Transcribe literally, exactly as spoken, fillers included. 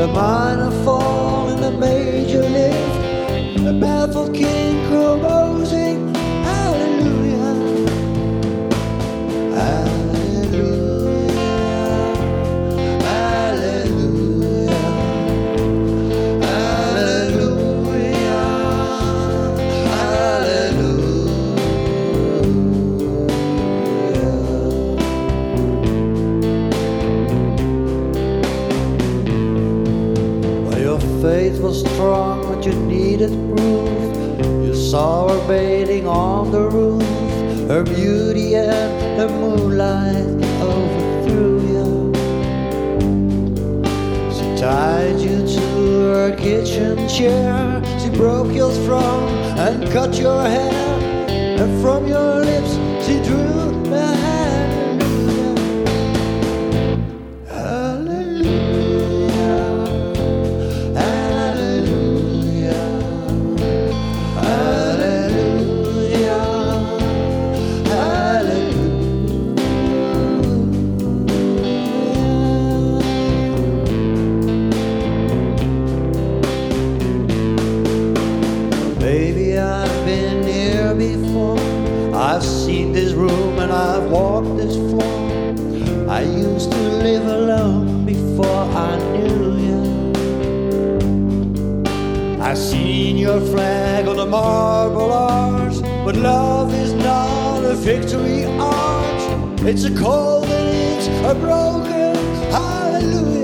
minor fall and a major lift, a baffled king composing hallelujah, hallelujah, hallelujah, hallelujah, hallelujah. Well, your faith was strong, but you needed proof. You saw her bathing on the roof. Her beauty and her moonlight overthrew you. She tied you to her kitchen chair. She broke your throne and cut your hair. And from your lips she drew a hallelujah, hallelujah, hallelujah, hallelujah, hallelujah. Baby, I've been here before. I've seen this room and I've walked this floor. I used to live alone before I knew you. I've seen your flag on the marble arch, but love is not a victory arch. It's a cold and it's a broken hallelujah.